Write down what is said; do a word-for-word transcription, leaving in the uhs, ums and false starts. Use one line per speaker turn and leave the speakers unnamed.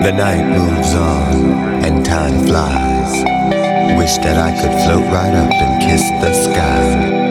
The night moves on and time flies. Wish that I could float right up and kiss the sky.